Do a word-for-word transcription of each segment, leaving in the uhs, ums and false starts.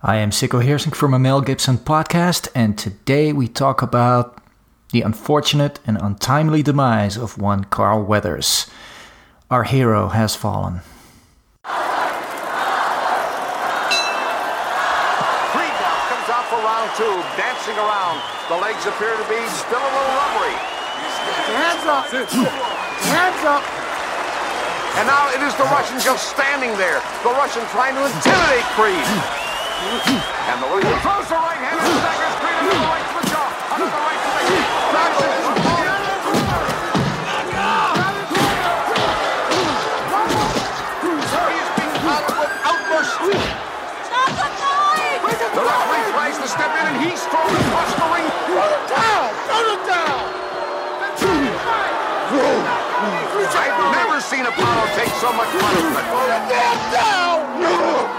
I am Sikko Heersink from a Mel Gibson podcast, and today we talk about the unfortunate and untimely demise of one Carl Weathers. Our hero has fallen. Creed now comes out for round two, dancing around. The legs appear to be still a little rubbery. Hands up! Hands up! And now it is the Russian just standing there. The Russian trying to intimidate Creed. And the Russian throws the right hand and staggers Creed into the right to the jaw. Under the right to the hip. Russian is falling. He is being followed with outbursts. The referee tries to step in and he's thrown across the ring. Throw it down! Throw it down! I've never seen Apollo take so much punishment. Throw it damn down!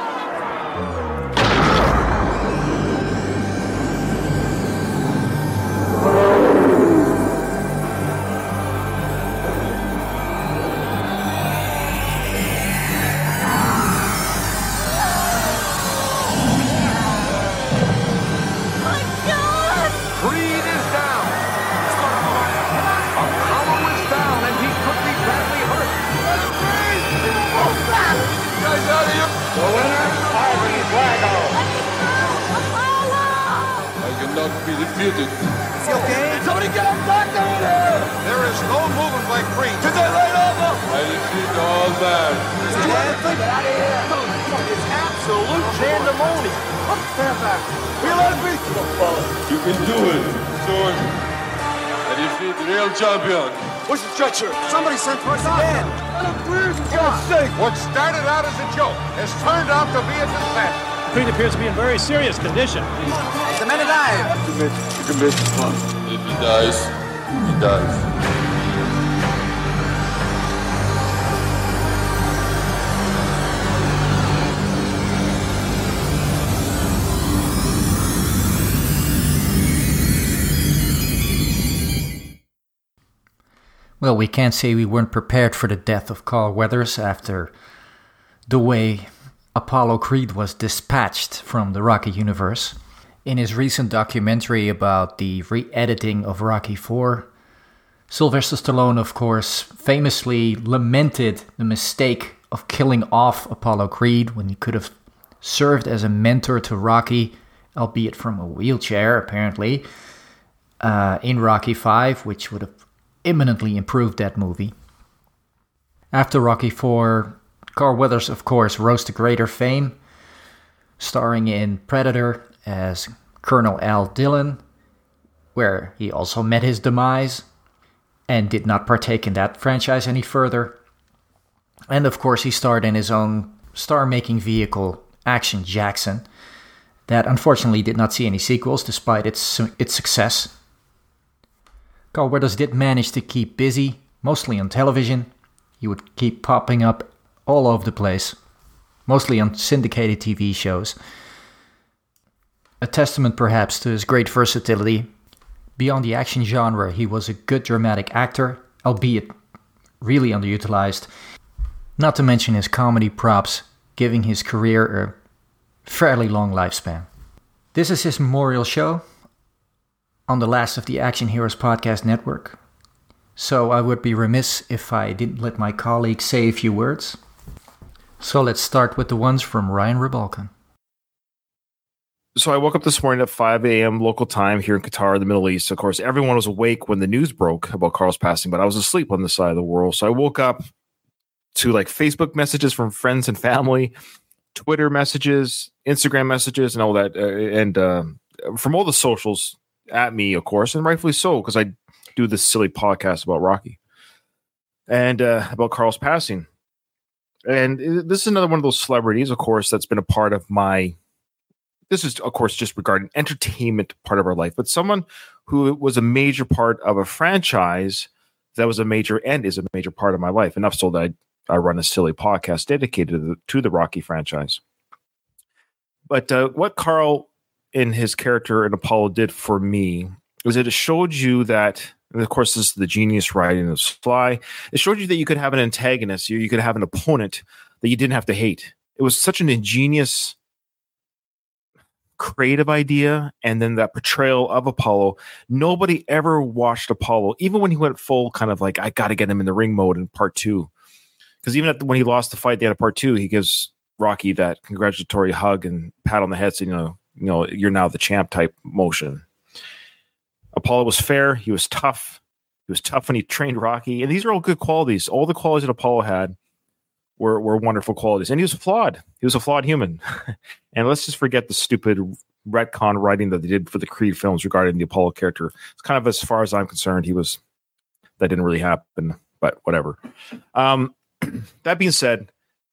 Be defeated. Is he okay? Somebody get him back down there! There is no movement like Creed. To the right over! I defeat all man. Is he dead? Get out of here! It's absolute pandemonium. Stand back. Feel like me? You can do it, George. I defeat the real champion. Where's the stretcher? Somebody sent for us again. Let him breathe, for God's sake! What started out as a joke has turned out to be a disaster. Creed appears to be in very serious condition. The man alive! You commit fun. If he dies, he dies. Well, we can't say we weren't prepared for the death of Carl Weathers after the way Apollo Creed was dispatched from the Rocky universe. In his recent documentary about the re-editing of Rocky four, Sylvester Stallone, of course, famously lamented the mistake of killing off Apollo Creed when he could have served as a mentor to Rocky, albeit from a wheelchair, apparently, uh, in Rocky five, which would have imminently improved that movie. After Rocky four, Carl Weathers, of course, rose to greater fame, starring in Predator as Colonel Al Dillon, where he also met his demise and did not partake in that franchise any further. And of course, he starred in his own star-making vehicle, Action Jackson, that unfortunately did not see any sequels despite its its success. Carl Weathers did manage to keep busy, mostly on television. He would keep popping up all over the place, mostly on syndicated T V shows. A testament perhaps to his great versatility. Beyond the action genre, he was a good dramatic actor, albeit really underutilized. Not to mention his comedy props, giving his career a fairly long lifespan. This is his memorial show on the last of the Action Heroes Podcast Network. So I would be remiss if I didn't let my colleagues say a few words. So let's start with the ones from Ryan Rebalkan. So I woke up this morning at five a.m. local time here in Qatar, the Middle East. Of course, everyone was awake when the news broke about Carl's passing, but I was asleep on this side of the world. So I woke up to like Facebook messages from friends and family, Twitter messages, Instagram messages, and all that, uh, and uh, from all the socials at me, of course, and rightfully so, because I do this silly podcast about Rocky and uh, about Carl's passing. And this is another one of those celebrities, of course, that's been a part of my, this is, of course, just regarding entertainment part of our life, but someone who was a major part of a franchise that was a major and is a major part of my life. Enough so that I, I run a silly podcast dedicated to the, to the Rocky franchise. But uh, what Carl in his character in Apollo did for me was that it showed you that, and of course, this is the genius writing of Sly. It showed you that you could have an antagonist, you, you could have an opponent that you didn't have to hate. It was such an ingenious creative idea and then that portrayal of Apollo. Nobody ever watched Apollo, even when he went full kind of like, I got to get him in the ring mode in part two. Because even at the, when he lost the fight at the end of part two, he gives Rocky that congratulatory hug and pat on the head, saying, you know, you know, you're now the champ type motion. Apollo was fair. He was tough. He was tough when he trained Rocky. And these are all good qualities. All the qualities that Apollo had were, were wonderful qualities. And he was flawed. He was a flawed human. And let's just forget the stupid retcon writing that they did for the Creed films regarding the Apollo character. It's kind of, as far as I'm concerned, he was, that didn't really happen, but whatever. Um, that being said,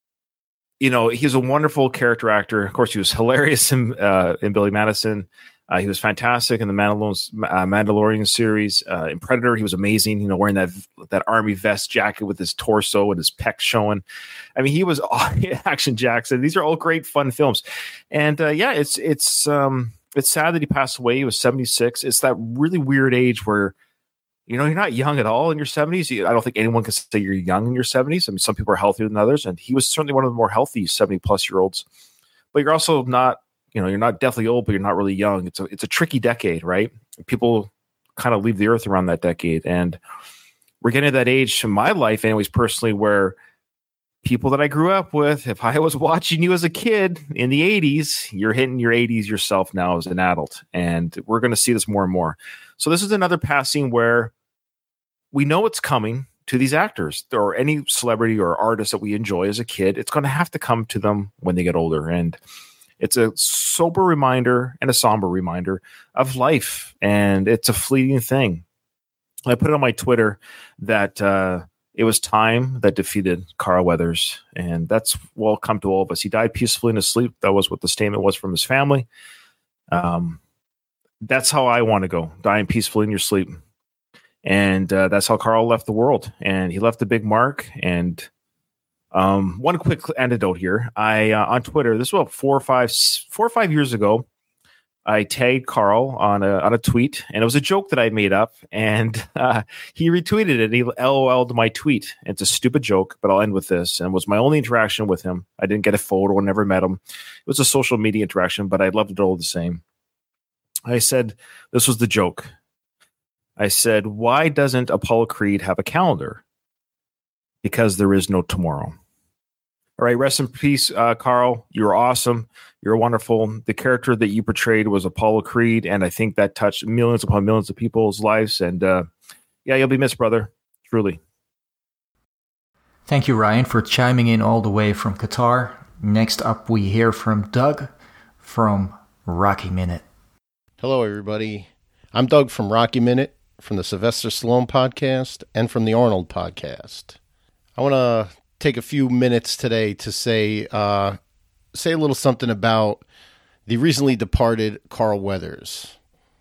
you know, he's a wonderful character actor. Of course, he was hilarious in, uh, in Billy Madison. Uh, he was fantastic in the Mandalorian, uh, Mandalorian series. Uh, in Predator, he was amazing. You know, wearing that that army vest jacket with his torso and his pecs showing. I mean, he was Action Jackson. These are all great, fun films. And uh, yeah, it's it's um, it's sad that he passed away. He was seventy-six. It's that really weird age where, you know, you're not young at all in your seventies. I don't think anyone can say you're young in your seventies. I mean, some people are healthier than others, and he was certainly one of the more healthy seventy plus year olds. But you're also not. You know, you're not definitely old, but you're not really young. It's a it's a tricky decade, right? People kind of leave the earth around that decade. And we're getting to that age in my life, anyways, personally, where people that I grew up with, if I was watching you as a kid in the eighties, you're hitting your eighties yourself now as an adult. And we're going to see this more and more. So this is another passing where we know it's coming to these actors or any celebrity or artist that we enjoy as a kid. It's going to have to come to them when they get older. And it's a sober reminder and a somber reminder of life, and it's a fleeting thing. I put it on my Twitter that uh, it was time that defeated Carl Weathers, and that's will come to all of us. He died peacefully in his sleep. That was what the statement was from his family. Um, that's how I want to go, dying peacefully in your sleep. And uh, that's how Carl left the world, and he left a big mark. And Um, one quick anecdote here. I uh, on Twitter, this was about four or five, four or five years ago. I tagged Carl on a on a tweet, and it was a joke that I made up, and uh, he retweeted it. And he LOL'd my tweet. It's a stupid joke, but I'll end with this. And it was my only interaction with him. I didn't get a photo, never met him. It was a social media interaction, but I loved it all the same. I said, this was the joke. I said, why doesn't Apollo Creed have a calendar? Because there is no tomorrow. All right, rest in peace, uh, Carl. You're awesome. You're wonderful. The character that you portrayed was Apollo Creed, and I think that touched millions upon millions of people's lives. And uh, yeah, you'll be missed, brother. Truly. Thank you, Ryan, for chiming in all the way from Qatar. Next up, we hear from Doug from Rocky Minute. Hello, everybody. I'm Doug from Rocky Minute, from the Sylvester Stallone podcast, and from the Arnold podcast. I want to take a few minutes today to say uh, say a little something about the recently departed Carl Weathers.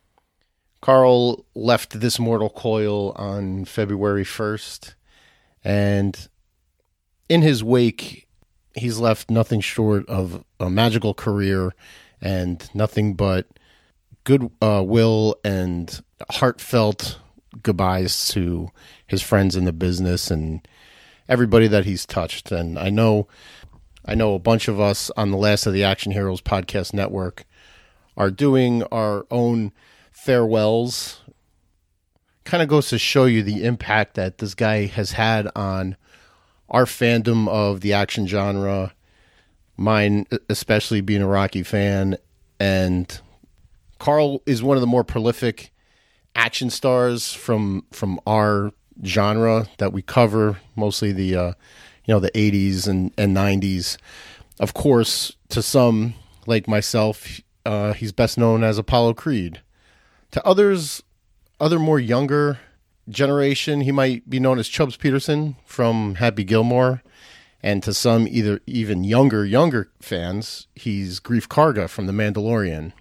Carl left this mortal coil on February first, and in his wake, he's left nothing short of a magical career and nothing but good uh, will and heartfelt goodbyes to his friends in the business and everybody that he's touched. And I know I know a bunch of us on the Last of the Action Heroes podcast network are doing our own farewells. Kind of goes to show you the impact that this guy has had on our fandom of the action genre, mine especially being a Rocky fan. And Carl is one of the more prolific action stars from from our genre that we cover, mostly the uh, you know the eighties and, and nineties. Of course, to some like myself, uh, he's best known as Apollo Creed. To others, other more younger generation, he might be known as Chubbs Peterson from Happy Gilmore. And to some either even younger, younger fans, he's Greef Karga from The Mandalorian.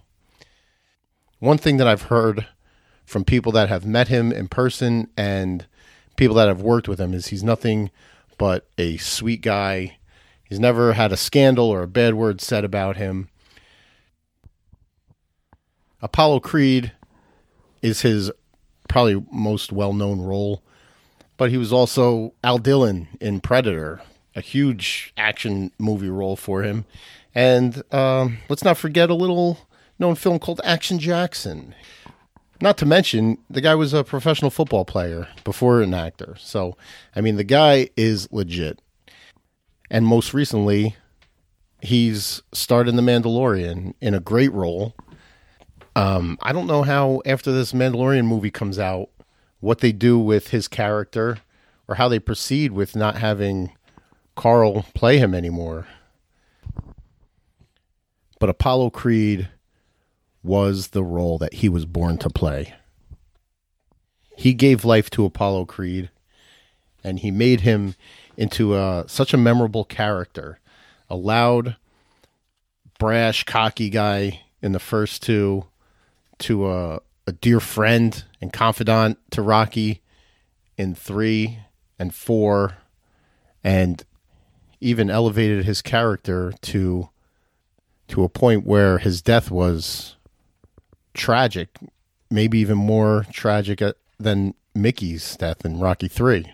One thing that I've heard from people that have met him in person and people that have worked with him is he's nothing but a sweet guy. He's never had a scandal or a bad word said about him. Apollo Creed is his probably most well-known role, but he was also Al Dillon in Predator, a huge action movie role for him. And um, let's not forget a little known film called Action Jackson. Not to mention, the guy was a professional football player before an actor. So, I mean, the guy is legit. And most recently, he's starred in The Mandalorian in a great role. Um, I don't know how, after this Mandalorian movie comes out, what they do with his character or how they proceed with not having Carl play him anymore. But Apollo Creed was the role that he was born to play. He gave life to Apollo Creed, and he made him into a, such a memorable character. A loud, brash, cocky guy in the first two, to a, a dear friend and confidant to Rocky in three and four, and even elevated his character to to a point where his death was tragic, maybe even more tragic than Mickey's death in Rocky three.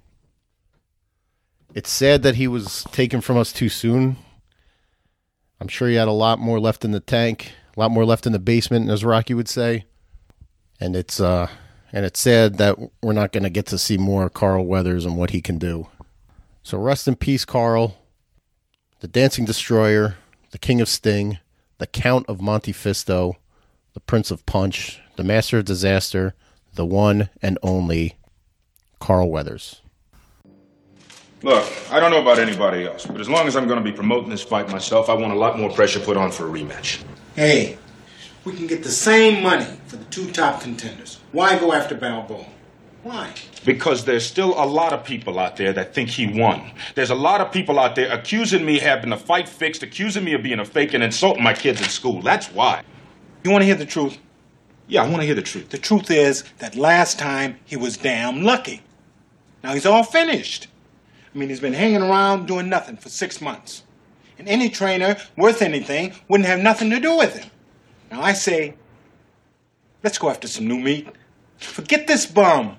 It's sad that he was taken from us too soon. I'm sure he had a lot more left in the tank, a lot more left in the basement, as Rocky would say. And it's uh, and it's sad that we're not going to get to see more Carl Weathers and what he can do. So rest in peace, Carl, the Dancing Destroyer, the King of Sting, the Count of Monte Fisto, the Prince of Punch, the Master of Disaster, the one and only Carl Weathers. Look, I don't know about anybody else, but as long as I'm going to be promoting this fight myself, I want a lot more pressure put on for a rematch. Hey, we can get the same money for the two top contenders. Why go after Balboa? Why? Because there's still a lot of people out there that think he won. There's a lot of people out there accusing me of having the fight fixed, accusing me of being a fake and insulting my kids at school. That's why. You want to hear the truth? Yeah, I want to hear the truth. The truth is that last time he was damn lucky. Now he's all finished. I mean, he's been hanging around doing nothing for six months. And any trainer worth anything wouldn't have nothing to do with him. Now I say, let's go after some new meat. Forget this bum.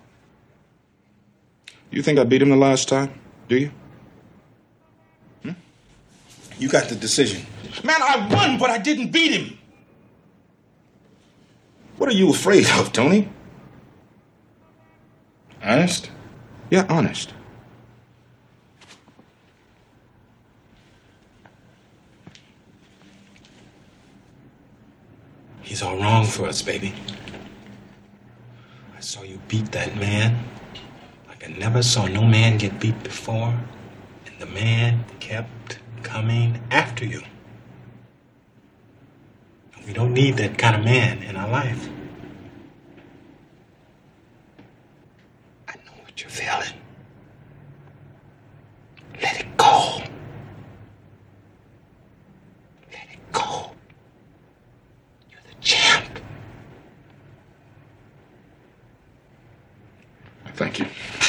You think I beat him the last time? Do you? Hmm? You got the decision. Man, I won, but I didn't beat him. What are you afraid of, Tony? Honest? Yeah, honest. He's all wrong for us, baby. I saw you beat that man like I never saw no man get beat before, and the man kept coming after you. We don't need that kind of man in our life. I know what you're feeling. Let it go. Let it go. You're the champ. Thank you.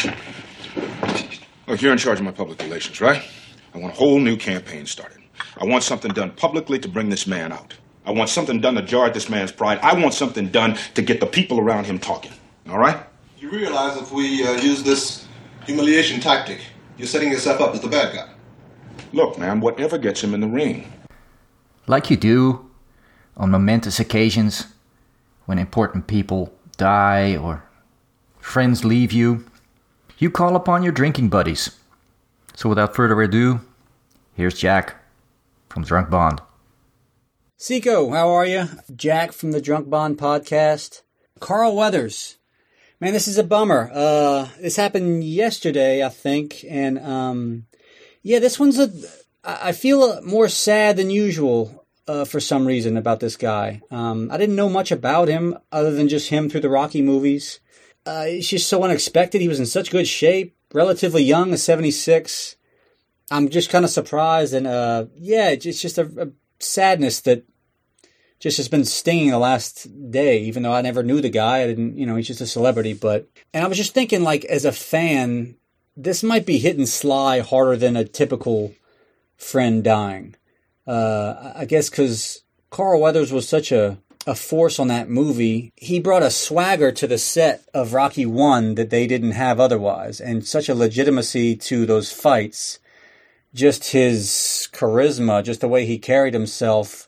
Look, you're in charge of my public relations, right? I want a whole new campaign started. I want something done publicly to bring this man out. I want something done to jar at this man's pride. I want something done to get the people around him talking. All right? You realize if we uh, use this humiliation tactic, you're setting yourself up as the bad guy. Look, man, whatever gets him in the ring. Like you do on momentous occasions, when important people die or friends leave you, you call upon your drinking buddies. So without further ado, here's Jack from Drunk Bond. Seiko, how are you? Jack from the Drunk Bond podcast. Carl Weathers. Man, this is a bummer. Uh, this happened yesterday, I think. And, um, yeah, this one's a, I feel more sad than usual, uh, for some reason about this guy. Um, I didn't know much about him other than just him through the Rocky movies. Uh, it's just so unexpected. He was in such good shape, relatively young, a seventy-six. I'm just kind of surprised. And, uh, yeah, it's just a, a sadness that just has been stinging the last day, even though I never knew the guy. I didn't, you know, he's just a celebrity. But, and I was just thinking, like, as a fan, this might be hitting Sly harder than a typical friend dying. Uh, I guess because Carl Weathers was such a, a force on that movie. He brought a swagger to the set of Rocky one that they didn't have otherwise, and such a legitimacy to those fights. Just his charisma, just the way he carried himself,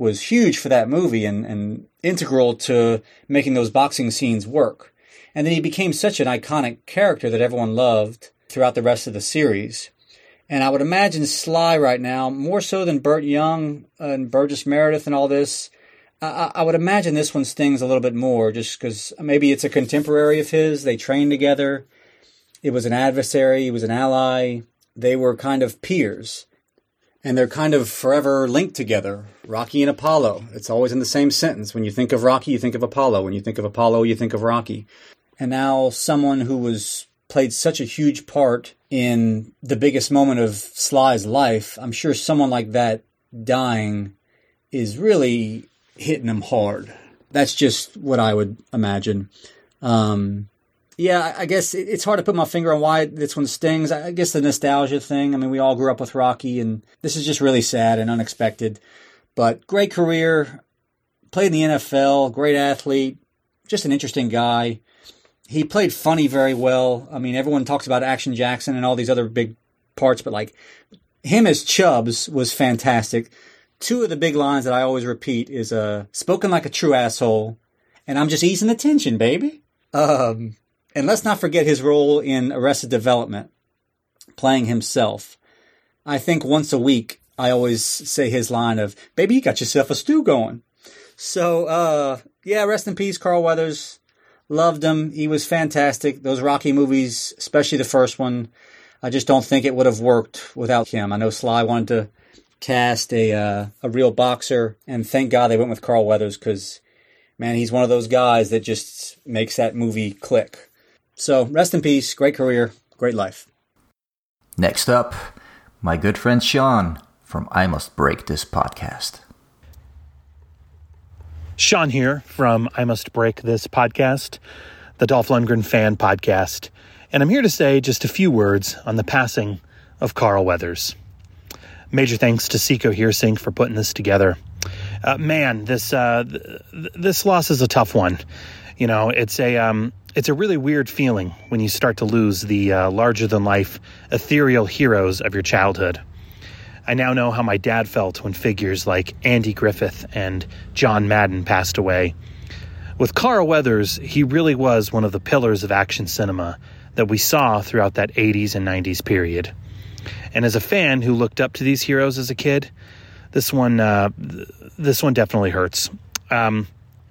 was huge for that movie and, and integral to making those boxing scenes work. And then he became such an iconic character that everyone loved throughout the rest of the series. And I would imagine Sly right now, more so than Burt Young and Burgess Meredith and all this, I, I would imagine this one stings a little bit more just because maybe it's a contemporary of his. They trained together. It was an adversary. He was an ally. They were kind of peers. And they're kind of forever linked together. Rocky and Apollo. It's always in the same sentence. When you think of Rocky, you think of Apollo. When you think of Apollo, you think of Rocky. And now someone who was played such a huge part in the biggest moment of Sly's life, I'm sure someone like that dying is really hitting him hard. That's just what I would imagine. Um, yeah, I guess it's hard to put my finger on why this one stings. I guess the nostalgia thing. I mean, we all grew up with Rocky, and this is just really sad and unexpected. But great career, played in the N F L, great athlete, just an interesting guy. He played funny very well. I mean, everyone talks about Action Jackson and all these other big parts, but like him as Chubbs was fantastic. Two of the big lines that I always repeat is uh, spoken like a true asshole, and I'm just easing the tension, baby. Um, and let's not forget his role in Arrested Development, playing himself. I think once a week, I always say his line of, baby, you got yourself a stew going. So, uh, yeah, rest in peace, Carl Weathers. Loved him. He was fantastic. Those Rocky movies, especially the first one, I just don't think it would have worked without him. I know Sly wanted to cast a uh, a real boxer, and thank God they went with Carl Weathers because, man, he's one of those guys that just makes that movie click. So, rest in peace. Great career. Great life. Next up, my good friend Sean from I Must Break This Podcast. Sean here from I Must Break This Podcast, the Dolph Lundgren fan podcast, and I'm here to say just a few words on the passing of Carl Weathers. Major thanks to Seco Hearsink for putting this together. Uh, man, this uh, th- this loss is a tough one. You know, it's a um, it's a really weird feeling when you start to lose the uh, larger-than-life, ethereal heroes of your childhood. I now know how my dad felt when figures like Andy Griffith and John Madden passed away. With Carl Weathers, he really was one of the pillars of action cinema that we saw throughout that eighties and nineties period. And as a fan who looked up to these heroes as a kid, this one uh, this one definitely hurts. Um,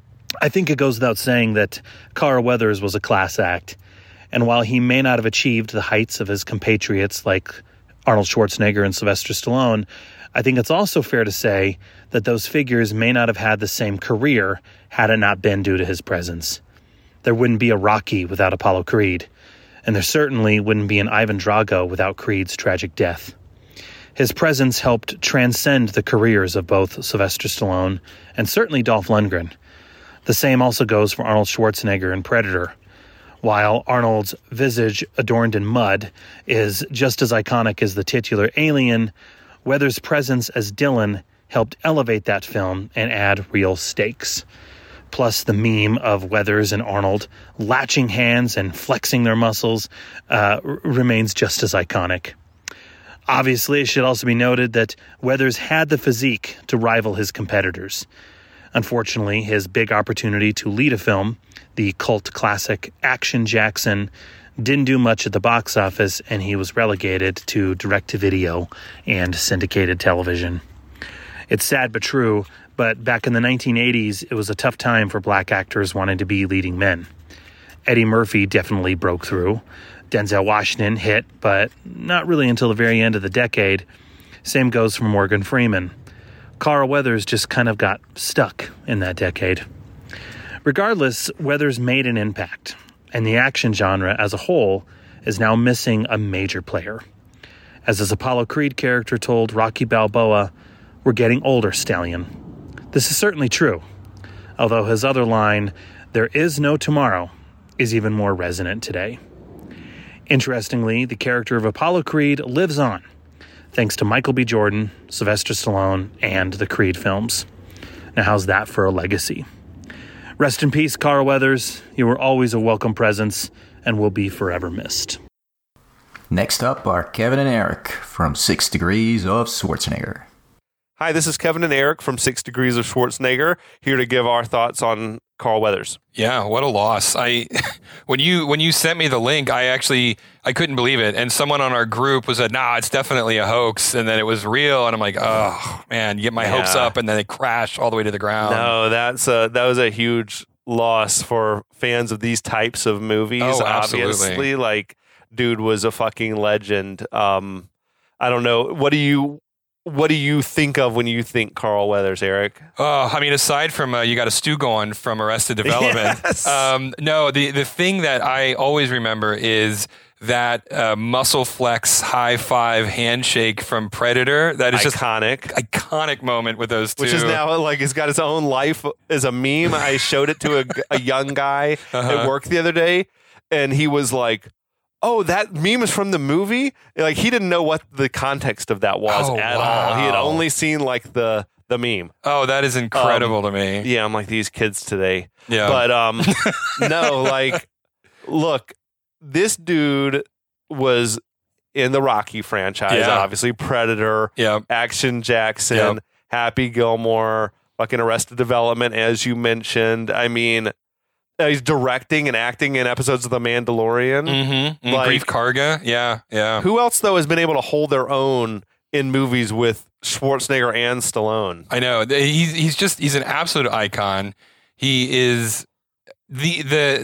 I think it goes without saying that Carl Weathers was a class act. And while he may not have achieved the heights of his compatriots like Arnold Schwarzenegger and Sylvester Stallone, I think it's also fair to say that those figures may not have had the same career had it not been due to his presence. There wouldn't be a Rocky without Apollo Creed, and there certainly wouldn't be an Ivan Drago without Creed's tragic death. His presence helped transcend the careers of both Sylvester Stallone and certainly Dolph Lundgren. The same also goes for Arnold Schwarzenegger in Predator. While Arnold's visage adorned in mud is just as iconic as the titular Alien, Weathers' presence as Dylan helped elevate that film and add real stakes. Plus, the meme of Weathers and Arnold latching hands and flexing their muscles uh, r- remains just as iconic. Obviously, it should also be noted that Weathers had the physique to rival his competitors. Unfortunately, his big opportunity to lead a film, the cult classic Action Jackson, didn't do much at the box office, and he was relegated to direct-to-video and syndicated television. It's sad but true, but back in the nineteen eighties, it was a tough time for black actors wanting to be leading men. Eddie Murphy definitely broke through. Denzel Washington hit, but not really until the very end of the decade. Same goes for Morgan Freeman. Carl Weathers just kind of got stuck in that decade. Regardless, Weathers made an impact, and the action genre as a whole is now missing a major player. As his Apollo Creed character told Rocky Balboa, "We're getting older, Stallion." This is certainly true, although his other line, "There is no tomorrow," is even more resonant today. Interestingly, the character of Apollo Creed lives on, thanks to Michael B. Jordan, Sylvester Stallone, and the Creed films. Now, how's that for a legacy? Rest in peace, Carl Weathers. You were always a welcome presence and will be forever missed. Next up are Kevin and Eric from Six Degrees of Schwarzenegger. Hi, this is Kevin and Eric from Six Degrees of Schwarzenegger, here to give our thoughts on Carl Weathers. Yeah, what a loss. I when you when you sent me the link, I actually I couldn't believe it. And someone on our group was like, nah, it's definitely a hoax. And then it was real. And I'm like, oh man, you get my yeah. hopes up and then they crash all the way to the ground. No, that's a, that was a huge loss for fans of these types of movies. Oh, absolutely. Obviously, like, dude was a fucking legend. Um, I don't know. What do you What do you think of when you think Carl Weathers, Eric? Oh, I mean, aside from uh, you got a stew going from Arrested Development. Yes. Um, no, the, the thing that I always remember is that uh, muscle flex high five handshake from Predator. That is iconic. just iconic moment with those two. Which is now like it's got its own life as a meme. I showed it to a, a young guy uh-huh. at work the other day, and he was like, oh, that meme is from the movie? Like, he didn't know what the context of that was oh, at wow. all. He had only seen, like, the the meme. Oh, that is incredible um, to me. Yeah, I'm like, these kids today. Yeah. But, um, no, like, look, this dude was in the Rocky franchise, yeah. obviously. Predator, yep. Action Jackson, yep. Happy Gilmore, fucking Arrested Development, as you mentioned. I mean... Uh, he's directing and acting in episodes of The Mandalorian. Mm-hmm. Like, Grief Karga. Yeah, yeah. Who else, though, has been able to hold their own in movies with Schwarzenegger and Stallone? I know. He's, he's just, he's an absolute icon. He is the, the,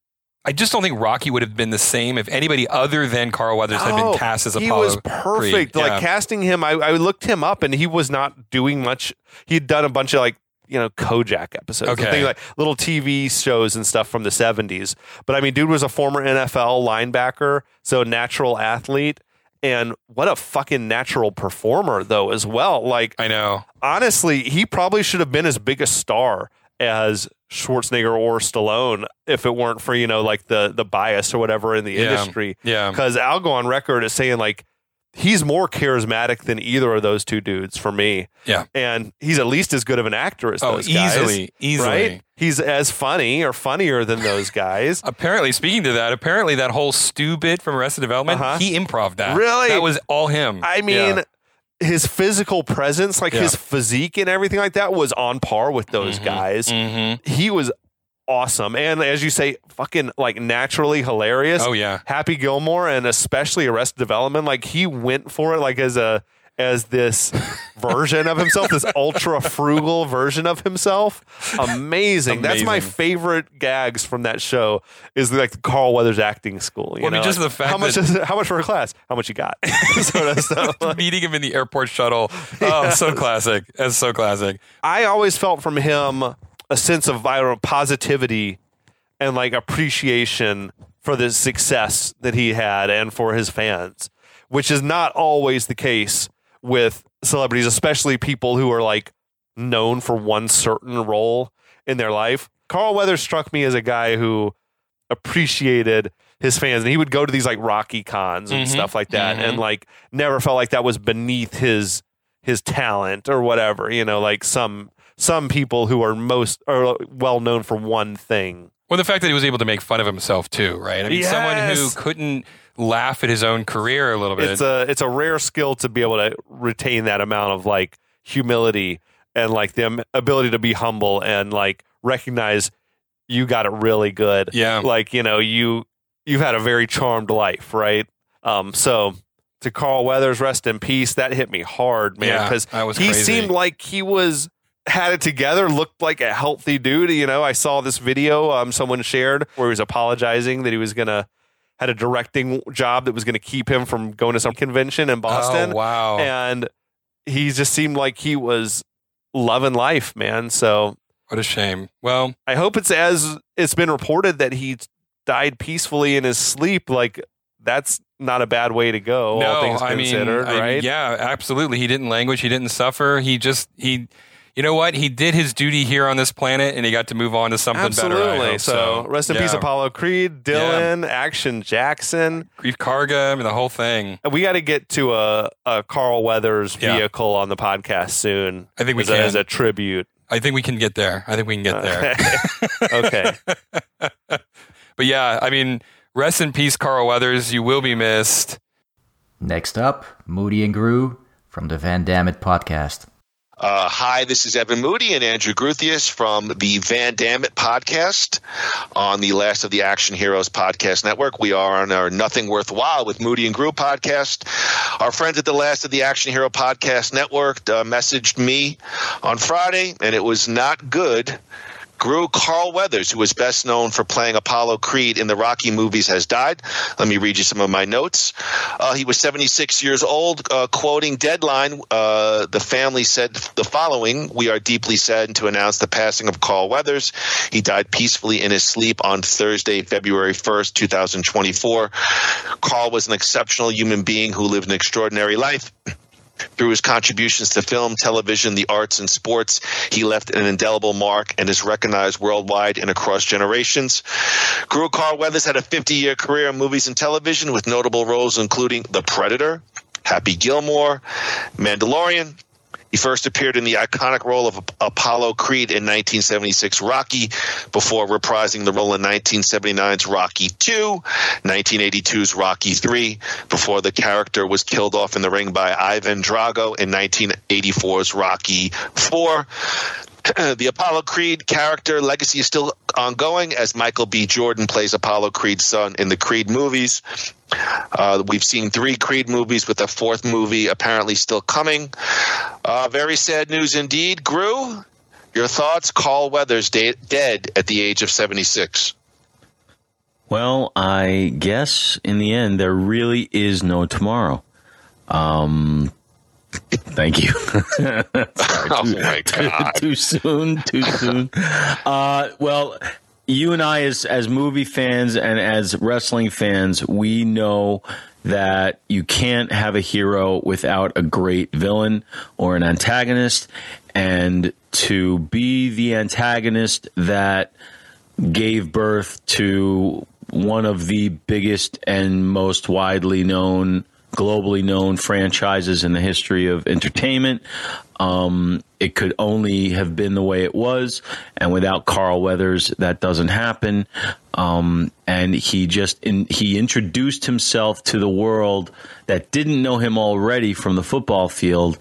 I just don't think Rocky would have been the same if anybody other than Carl Weathers had been cast as Apollo. He was perfect. Creed. Yeah. Like, casting him, I, I looked him up and he was not doing much. He'd done a bunch of, like, you know, Kojak episodes, okay. things like little T V shows and stuff from the seventies. But I mean, dude was a former N F L linebacker, so natural athlete, and what a fucking natural performer though as well. Like, I know, honestly, he probably should have been as big a star as Schwarzenegger or Stallone if it weren't for, you know, like the the bias or whatever in the yeah. industry. Yeah, because I'll go on record as saying like, he's more charismatic than either of those two dudes for me. Yeah. And he's at least as good of an actor as oh, those guys. Easily, easily. Right? He's as funny or funnier than those guys. Apparently, speaking to that, apparently that whole stew bit from Arrested Development, uh-huh. he improv that. Really? That was all him. I mean, yeah. his physical presence, like yeah. his physique and everything like that was on par with those mm-hmm. guys. Mm-hmm. He was awesome. And as you say, fucking like naturally hilarious. Oh yeah. Happy Gilmore and especially Arrested Development, like he went for it like as a as this version of himself, this ultra frugal version of himself. Amazing. Amazing. That's my favorite gags from that show is like the Carl Weathers acting school. You well, know? I mean, just like, the fact how much that is how much for a class? How much you got? sort of stuff. Meeting him in the airport shuttle. Oh, yes. So classic. That's so classic. I always felt from him a sense of I don't know, positivity and like appreciation for the success that he had and for his fans, which is not always the case with celebrities, especially people who are like known for one certain role in their life. Carl Weathers struck me as a guy who appreciated his fans, and he would go to these like Rocky cons and mm-hmm. stuff like that, mm-hmm. and like never felt like that was beneath his his talent or whatever. You know, like some some people who are most are well known for one thing. Well, the fact that he was able to make fun of himself too, right? I mean, yes. someone who couldn't laugh at his own career a little bit. It's a it's a rare skill to be able to retain that amount of like humility and like the ability to be humble and like recognize you got it really good. Yeah, like you know you you've had a very charmed life, right? Um, so to Carl Weathers, rest in peace. That hit me hard, man, because yeah, he crazy. seemed like he was. Had it together, looked like a healthy dude. You know, I saw this video um, someone shared where he was apologizing that he was gonna had a directing job that was gonna keep him from going to some convention in Boston. Oh, wow! And he just seemed like he was loving life, man. So what a shame. Well, I hope it's as it's been reported that he died peacefully in his sleep. Like that's not a bad way to go. No, all things I considered, mean, right? I, yeah, absolutely. He didn't languish. He didn't suffer. He just he. You know what? He did his duty here on this planet, and he got to move on to something Absolutely. better. I hope so, so, rest in yeah. peace, Apollo Creed, Dylan, yeah. Action Jackson, Grief Karga, I mean, the whole thing. We got to get to a, a Carl Weathers yeah. vehicle on the podcast soon. I think we as can. A, as a tribute. I think we can get there. I think we can get there. Okay. But yeah, I mean, rest in peace, Carl Weathers. You will be missed. Next up, Moody and Gru from the Van Dammit podcast. Uh, hi, this is Evan Moody and Andrew Gruthius from the Van Dammit podcast on the Last of the Action Heroes podcast network. We are on our Nothing Worthwhile with Moody and Gru podcast. Our friends at the Last of the Action Hero podcast network uh, messaged me on Friday, and it was not good. Gru, Carl Weathers, who was best known for playing Apollo Creed in the Rocky movies, has died. Let me read you some of my notes. Uh, he was seventy-six years old. Uh, quoting Deadline, uh, the family said the following: "We are deeply saddened to announce the passing of Carl Weathers. He died peacefully in his sleep on Thursday, February first, twenty twenty-four. Carl was an exceptional human being who lived an extraordinary life. Through his contributions to film, television, the arts, and sports, he left an indelible mark and is recognized worldwide and across generations." Gru, Carl Weathers had a fifty-year career in movies and television with notable roles including The Predator, Happy Gilmore, Mandalorian. He first appeared in the iconic role of Apollo Creed in nineteen seventy-six Rocky, before reprising the role in nineteen seventy-nine's Rocky two, nineteen eighty-two's Rocky three, before the character was killed off in the ring by Ivan Drago in nineteen eighty-four's Rocky four. The Apollo Creed character legacy is still ongoing as Michael B. Jordan plays Apollo Creed's son in the Creed movies. Uh, we've seen three Creed movies, with a fourth movie apparently still coming. Uh, very sad news indeed. Gru, your thoughts? Carl Weathers de- dead at the age of seventy-six. Well, I guess in the end, there really is no tomorrow. Um, thank you. Sorry, oh, too, my God. Too, too soon, too soon. Uh, well, you and I, as as movie fans and as wrestling fans, we know that you can't have a hero without a great villain or an antagonist. And to be the antagonist that gave birth to one of the biggest and most widely known, globally known franchises in the history of entertainment, Um, it could only have been the way it was, and without Carl Weathers, that doesn't happen. Um, and he just in, he introduced himself to the world that didn't know him already from the football field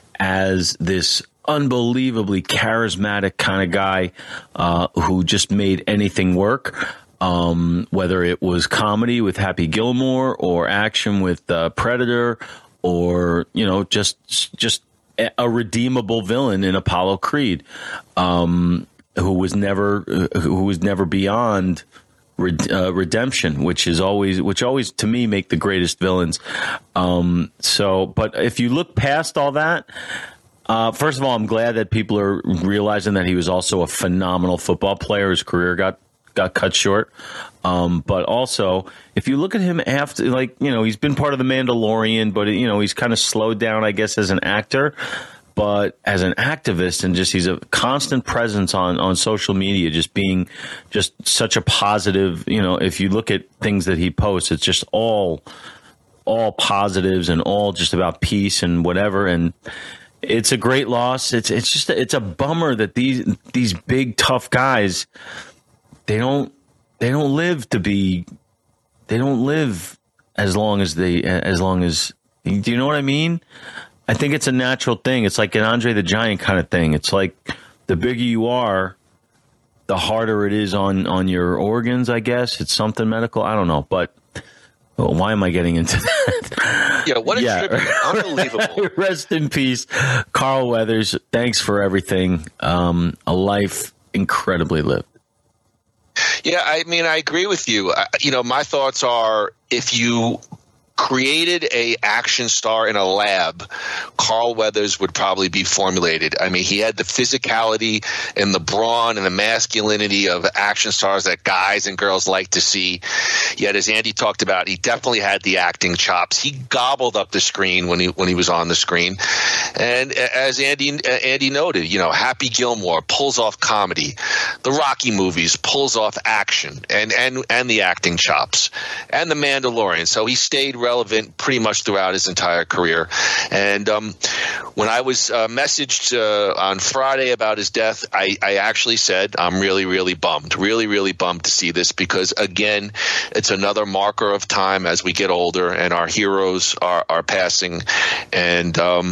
as this unbelievably charismatic kind of guy uh, who just made anything work. Um, whether it was comedy with Happy Gilmore or action with uh, Predator, or you know just just. a redeemable villain in Apollo Creed, um, who was never who was never beyond red, uh, redemption, which is always which always to me make the greatest villains. Um, so, but if you look past all that, uh, first of all, I'm glad that people are realizing that he was also a phenomenal football player. His career got got cut short. Um, but also, if you look at him after, like, you know, he's been part of The Mandalorian, but, you know, he's kind of slowed down, I guess, as an actor. But as an activist, and just he's a constant presence on, on social media, just being just such a positive, you know, if you look at things that he posts, it's just all all positives and all just about peace and whatever. And it's a great loss. It's it's just it's a bummer that these these big, tough guys, they don't they don't live to be they don't live as long as they as long as do you know what I mean? I think it's a natural thing. It's like an Andre the Giant kind of thing. It's like the bigger you are, the harder it is on, on your organs, I guess. It's something medical. I don't know. But well, why am I getting into that? Yeah, what a yeah. tribute. Unbelievable. Rest in peace, Carl Weathers. Thanks for everything. Um, a life incredibly lived. Yeah, I mean, I agree with you. I, you know, my thoughts are, if you created a action star in a lab, Carl Weathers would probably be formulated. I mean, he had the physicality and the brawn and the masculinity of action stars that guys and girls like to see. Yet, as Andy talked about, he definitely had the acting chops. He gobbled up the screen when he when he was on the screen. And as Andy Andy noted, you know, Happy Gilmore pulls off comedy. The Rocky movies pulls off action and and and the acting chops, and The Mandalorian. So he stayed relevant pretty much throughout his entire career. And um, when I was uh, messaged uh, on Friday about his death, I, I actually said, I'm really, really bummed, really, really bummed to see this, because, again, it's another marker of time as we get older and our heroes are, are passing. And um,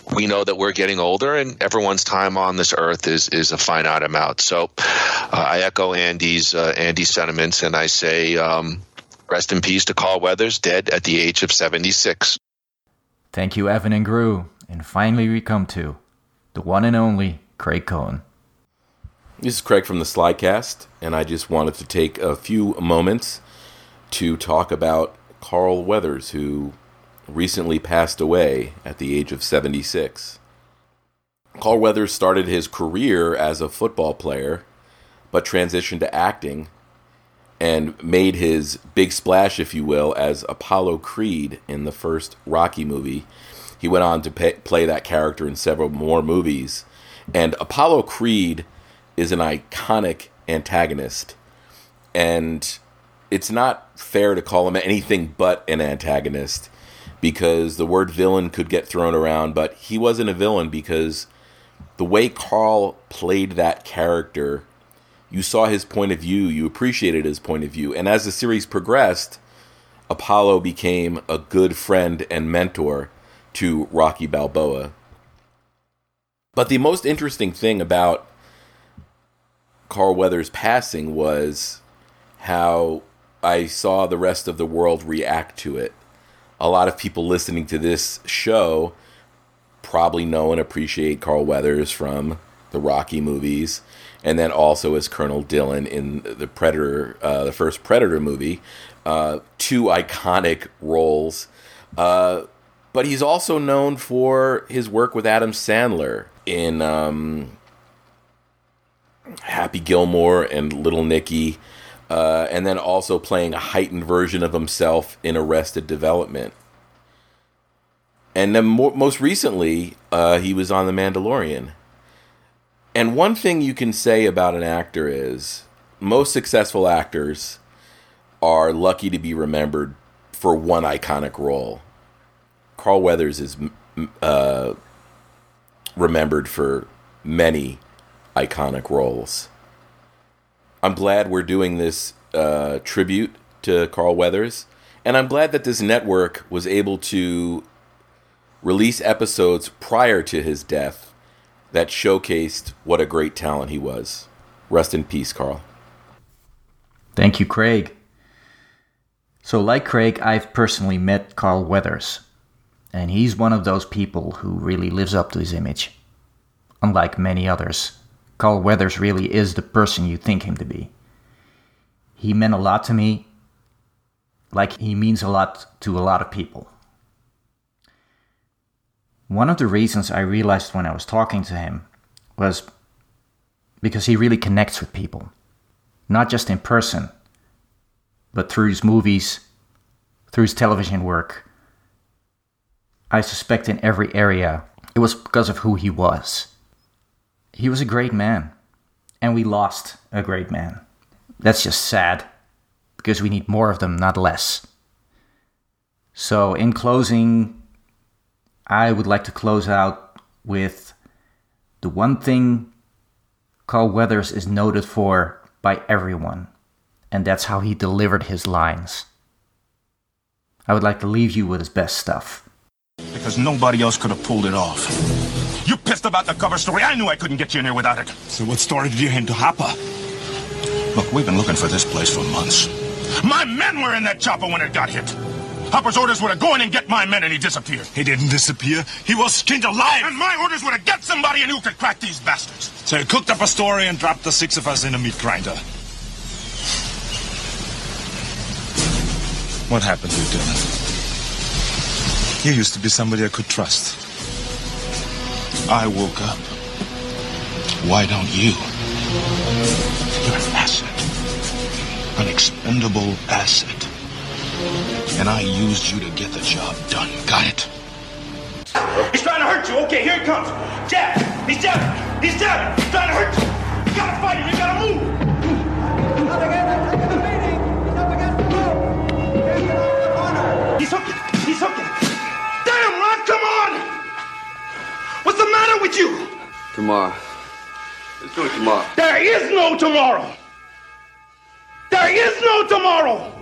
we know that we're getting older, and everyone's time on this earth is is a finite amount. So uh, I echo Andy's uh, Andy's sentiments, and I say um, rest in peace to Carl Weathers, dead at the age of seventy-six. Thank you, Evan and Gru. And finally we come to the one and only Craig Cohen. This is Craig from the Slycast, and I just wanted to take a few moments to talk about Carl Weathers, who recently passed away at the age of seventy-six. Carl Weathers started his career as a football player, but transitioned to acting and made his big splash, if you will, as Apollo Creed in the first Rocky movie. He went on to pay, play that character in several more movies. And Apollo Creed is an iconic antagonist. And it's not fair to call him anything but an antagonist, because the word villain could get thrown around, but he wasn't a villain because the way Carl played that character, you saw his point of view, you appreciated his point of view. And as the series progressed, Apollo became a good friend and mentor to Rocky Balboa. But the most interesting thing about Carl Weathers' passing was how I saw the rest of the world react to it. A lot of people listening to this show probably know and appreciate Carl Weathers from the Rocky movies, and then also as Colonel Dillon in the Predator, uh, the first Predator movie. Uh, two iconic roles. Uh, but he's also known for his work with Adam Sandler in um, Happy Gilmore and Little Nicky, uh, and then also playing a heightened version of himself in Arrested Development. And then more, most recently, uh, he was on The Mandalorian. And one thing you can say about an actor is most successful actors are lucky to be remembered for one iconic role. Carl Weathers is uh, remembered for many iconic roles. I'm glad we're doing this uh, tribute to Carl Weathers, and I'm glad that this network was able to release episodes prior to his death that showcased what a great talent he was. Rest in peace, Carl. Thank you, Craig. So like Craig, I've personally met Carl Weathers, and he's one of those people who really lives up to his image. Unlike many others, Carl Weathers really is the person you think him to be. He meant a lot to me, like he means a lot to a lot of people. One of the reasons I realized when I was talking to him was because he really connects with people. Not just in person, but through his movies, through his television work. I suspect in every area it was because of who he was. He was a great man, and we lost a great man. That's just sad, because we need more of them, not less. So in closing, I would like to close out with the one thing Carl Weathers is noted for by everyone, and that's how he delivered his lines. I would like to leave you with his best stuff. Because nobody else could have pulled it off. You pissed about the cover story. I knew I couldn't get you in here without it. So what story did you hand to Hopper? Look, we've been looking for this place for months. My men were in that chopper when it got hit. Hopper's orders were to go in and get my men, and he disappeared. He didn't disappear. He was skinned alive. And my orders were to get somebody and who could crack these bastards. So he cooked up a story and dropped the six of us in a meat grinder. What happened to you, Dylan? You used to be somebody I could trust. I woke up. Why don't you? You're an asset. An expendable asset. And I used you to get the job done. Got it? He's trying to hurt you. Okay, here he comes. Jab. He's jabbing. He's jabbing. He's trying to hurt you. You gotta fight him. You gotta move. He's hooking. He's hooking. Damn, Ron, come on! What's the matter with you? Tomorrow. Let's do it tomorrow. There is no tomorrow. There is no tomorrow.